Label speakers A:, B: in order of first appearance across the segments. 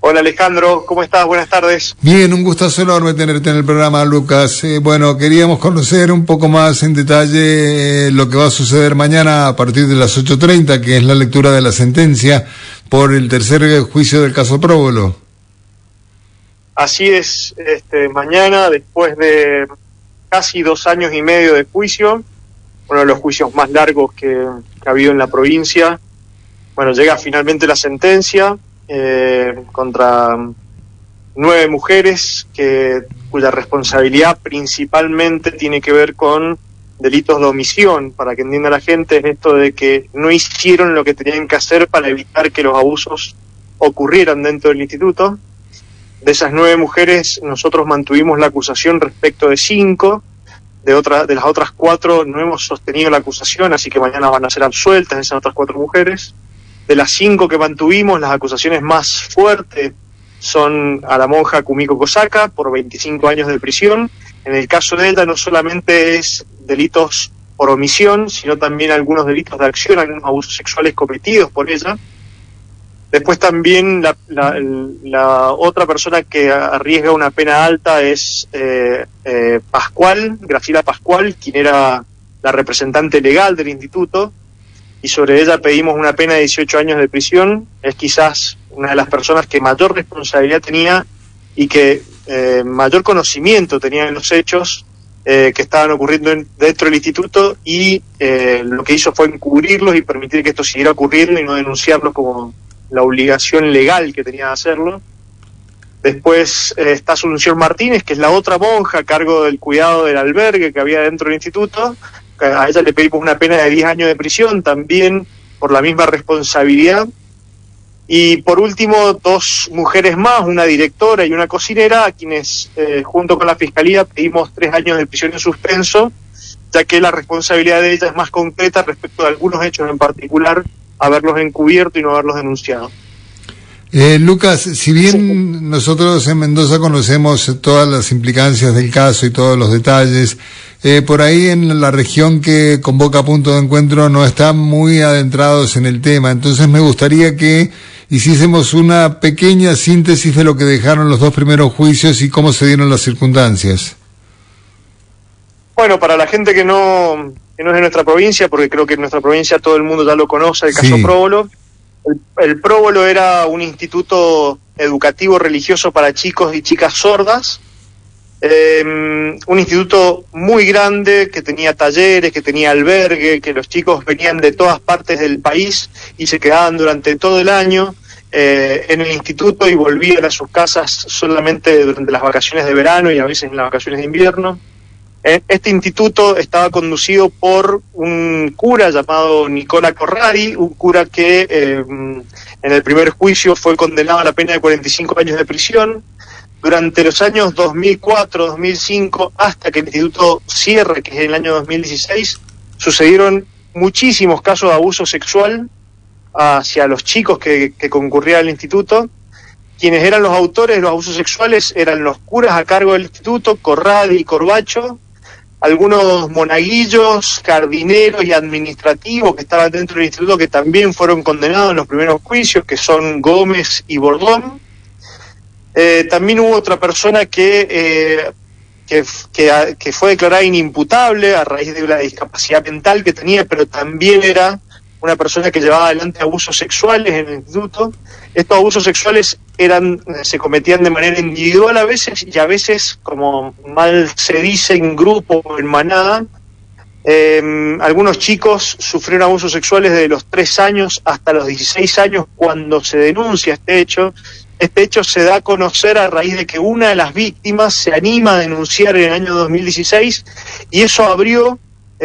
A: Hola Alejandro, ¿cómo estás? Buenas tardes.
B: Bien, un gustazo enorme tenerte en el programa, Lucas. Bueno, queríamos conocer un poco más en detalle lo que va a suceder mañana a partir de las 8:30, que es la lectura de la sentencia por el tercer juicio del caso Próbolo.
A: Así es, mañana, después de casi 2 años y medio de juicio, uno de los juicios más largos que ha habido en la provincia, llega finalmente la sentencia contra 9 mujeres cuya responsabilidad principalmente tiene que ver con delitos de omisión. Para que entienda la gente, es esto de que no hicieron lo que tenían que hacer para evitar que los abusos ocurrieran dentro del instituto. De esas 9 mujeres, nosotros mantuvimos la acusación respecto de 5, de las otras 4 no hemos sostenido la acusación, así que mañana van a ser absueltas esas otras 4 mujeres. De las 5 que mantuvimos, las acusaciones más fuertes son a la monja Kumiko Kosaka por 25 años de prisión. En el caso de ella no solamente es delitos por omisión, sino también algunos delitos de acción, algunos abusos sexuales cometidos por ella. Después también la otra persona que arriesga una pena alta es Graciela Pascual, quien era la representante legal del instituto, y sobre ella pedimos una pena de 18 años de prisión. Es quizás una de las personas que mayor responsabilidad tenía y que mayor conocimiento tenía de los hechos que estaban ocurriendo dentro del instituto, y lo que hizo fue encubrirlos y permitir que esto siguiera ocurriendo y no denunciarlos como la obligación legal que tenía de hacerlo. Después está Asunción Martínez, que es la otra monja a cargo del cuidado del albergue que había dentro del instituto. A ella le pedimos una pena de 10 años de prisión, también por la misma responsabilidad. Y por último, 2 mujeres más, una directora y una cocinera, a quienes junto con la Fiscalía pedimos 3 años de prisión en suspenso, ya que la responsabilidad de ella es más concreta respecto de algunos hechos en particular, haberlos encubierto y no haberlos denunciado.
B: Lucas, si bien nosotros en Mendoza conocemos todas las implicancias del caso y todos los detalles, por ahí en la región que convoca Punto de Encuentro no están muy adentrados en el tema. Entonces me gustaría que hiciésemos una pequeña síntesis de lo que dejaron los 2 primeros juicios y cómo se dieron las circunstancias.
A: Bueno, para la gente que no es de nuestra provincia, porque creo que en nuestra provincia todo el mundo ya lo conoce, el caso Próbolo. El Próbolo era un instituto educativo religioso para chicos y chicas sordas, un instituto muy grande que tenía talleres, que tenía albergue, que los chicos venían de todas partes del país y se quedaban durante todo el año en el instituto y volvían a sus casas solamente durante las vacaciones de verano y a veces en las vacaciones de invierno. Este instituto estaba conducido por un cura llamado Nicola Corradi, un cura que en el primer juicio fue condenado a la pena de 45 años de prisión. Durante los años 2004, 2005, hasta que el instituto cierre, que es en el año 2016, sucedieron muchísimos casos de abuso sexual hacia los chicos que concurrían al instituto. Quienes eran los autores de los abusos sexuales eran los curas a cargo del instituto, Corradi y Corbacho, algunos monaguillos, jardineros y administrativos que estaban dentro del instituto que también fueron condenados en los primeros juicios, que son Gómez y Bordón. También hubo otra persona que fue declarada inimputable a raíz de la discapacidad mental que tenía, pero también era una persona que llevaba adelante abusos sexuales en el instituto. Estos abusos sexuales se cometían de manera individual a veces, y a veces, como mal se dice, en grupo o en manada. Algunos chicos sufrieron abusos sexuales desde los 3 años hasta los 16 años cuando se denuncia este hecho. Este hecho se da a conocer a raíz de que una de las víctimas se anima a denunciar en el año 2016, y eso abrió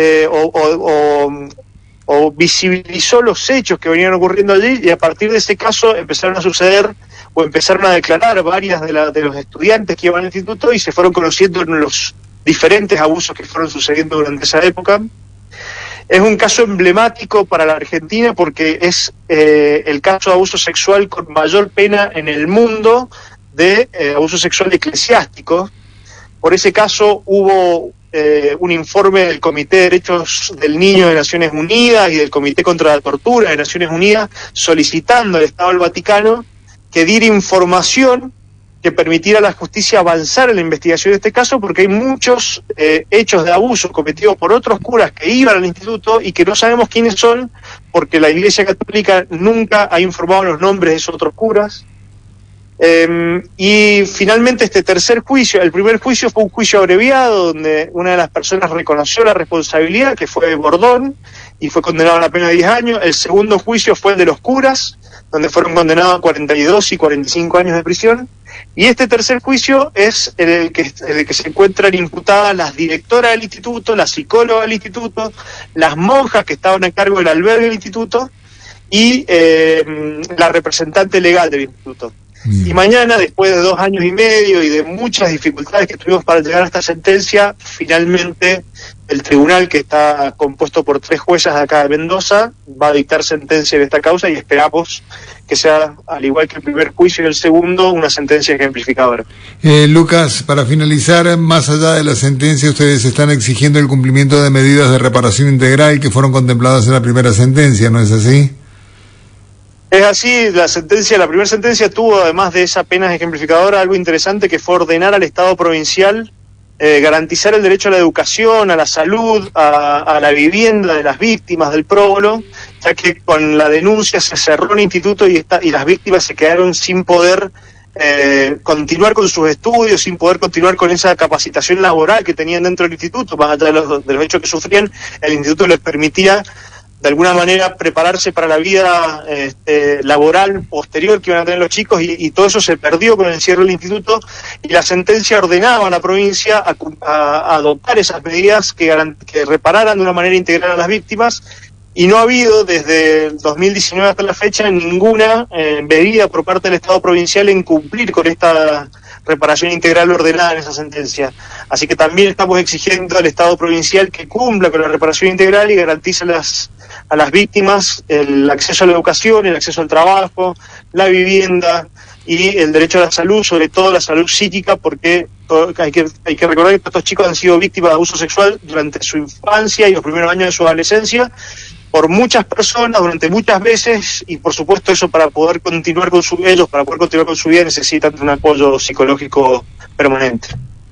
A: o visibilizó los hechos que venían ocurriendo allí, y a partir de ese caso empezaron a suceder o empezaron a declarar varias de los estudiantes que iban al instituto, y se fueron conociendo los diferentes abusos que fueron sucediendo durante esa época. Es un caso emblemático para la Argentina porque es el caso de abuso sexual con mayor pena en el mundo de abuso sexual eclesiástico. Por ese caso hubo un informe del Comité de Derechos del Niño de Naciones Unidas y del Comité contra la Tortura de Naciones Unidas solicitando al Estado del Vaticano que diera información que permitiera a la justicia avanzar en la investigación de este caso, porque hay muchos hechos de abuso cometidos por otros curas que iban al instituto y que no sabemos quiénes son, porque la Iglesia Católica nunca ha informado los nombres de esos otros curas. Y finalmente este tercer juicio, el primer juicio fue un juicio abreviado, donde una de las personas reconoció la responsabilidad, que fue Bordón, y fue condenado a una pena de 10 años. El segundo juicio fue el de los curas, donde fueron condenados a 42 y 45 años de prisión. Y este tercer juicio es el que se encuentran imputadas las directoras del instituto, la psicóloga del instituto, las monjas que estaban a cargo del albergue del instituto y la representante legal del instituto. Y mañana, después de 2 años y medio y de muchas dificultades que tuvimos para llegar a esta sentencia, finalmente el tribunal, que está compuesto por 3 juezas de acá de Mendoza, va a dictar sentencia en esta causa y esperamos que sea, al igual que el primer juicio y el segundo, una sentencia ejemplificadora.
B: Lucas, para finalizar, más allá de la sentencia, ustedes están exigiendo el cumplimiento de medidas de reparación integral que fueron contempladas en la primera sentencia, ¿no es así?
A: Es así, la primera sentencia tuvo, además de esa pena ejemplificadora, algo interesante, que fue ordenar al Estado provincial garantizar el derecho a la educación, a la salud, a la vivienda de las víctimas del próbolo, ya que con la denuncia se cerró el instituto y las víctimas se quedaron sin poder continuar con sus estudios, sin poder continuar con esa capacitación laboral que tenían dentro del instituto. Más allá de los hechos que sufrían, el instituto les permitía de alguna manera prepararse para la vida laboral posterior que iban a tener los chicos, y todo eso se perdió con el cierre del instituto, y la sentencia ordenaba a la provincia a adoptar esas medidas que repararan de una manera integral a las víctimas, y no ha habido desde el 2019 hasta la fecha ninguna medida por parte del Estado provincial en cumplir con esta reparación integral ordenada en esa sentencia. Así que también estamos exigiendo al Estado provincial que cumpla con la reparación integral y garantice a las víctimas el acceso a la educación, el acceso al trabajo, la vivienda y el derecho a la salud, sobre todo la salud psíquica, porque hay que recordar que estos chicos han sido víctimas de abuso sexual durante su infancia y los primeros años de su adolescencia por muchas personas, durante muchas veces, y por supuesto eso para poder continuar con su vida necesitan un apoyo psicológico permanente.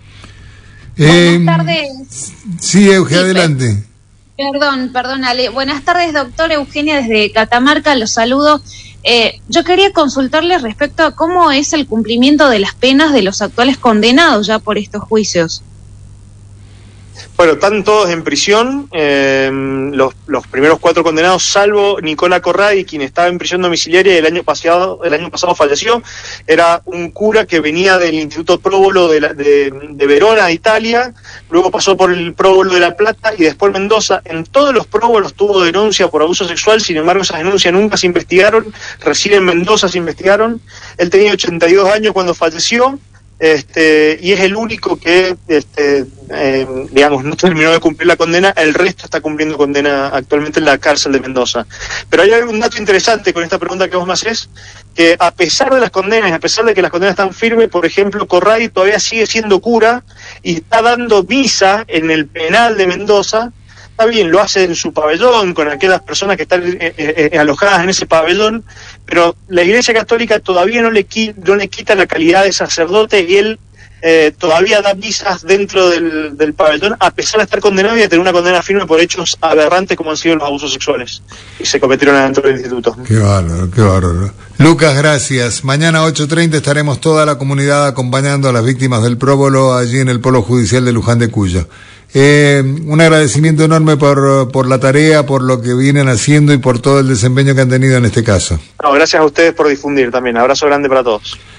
C: Buenas tardes.
B: Sí, Eugenia, adelante.
C: Perdón, Ale. Buenas tardes, doctor. Eugenia, desde Catamarca, los saludo. Yo quería consultarle respecto a cómo es el cumplimiento de las penas de los actuales condenados ya por estos juicios.
A: Bueno, están todos en prisión, los primeros 4 condenados, salvo Nicola Corradi, quien estaba en prisión domiciliaria y el año pasado falleció. Era un cura que venía del Instituto Próbolo de Verona, de Italia, luego pasó por el Próbolo de La Plata y después Mendoza. En todos los próbolos tuvo denuncia por abuso sexual, sin embargo esas denuncias nunca se investigaron, recién en Mendoza se investigaron. Él tenía 82 años cuando falleció. Y es el único que digamos no terminó de cumplir la condena. El resto está cumpliendo condena actualmente en la cárcel de Mendoza. Pero hay algún dato interesante con esta pregunta que vos me hacés, que a pesar de las condenas, a pesar de que las condenas están firmes, por ejemplo, Corradi todavía sigue siendo cura y está dando misa en el penal de Mendoza. Está bien, lo hace en su pabellón, con aquellas personas que están alojadas en ese pabellón, pero la Iglesia Católica todavía no le quita la calidad de sacerdote, y él todavía da misas dentro del pabellón, a pesar de estar condenado y de tener una condena firme por hechos aberrantes como han sido los abusos sexuales y se cometieron adentro del instituto.
B: Qué bárbaro, qué bárbaro. Lucas, gracias. Mañana a 8:30 estaremos toda la comunidad acompañando a las víctimas del próbolo allí en el Polo Judicial de Luján de Cuyo. Un agradecimiento enorme por la tarea, por lo que vienen haciendo y por todo el desempeño que han tenido en este caso.
A: No, gracias a ustedes por difundir también. Abrazo grande para todos.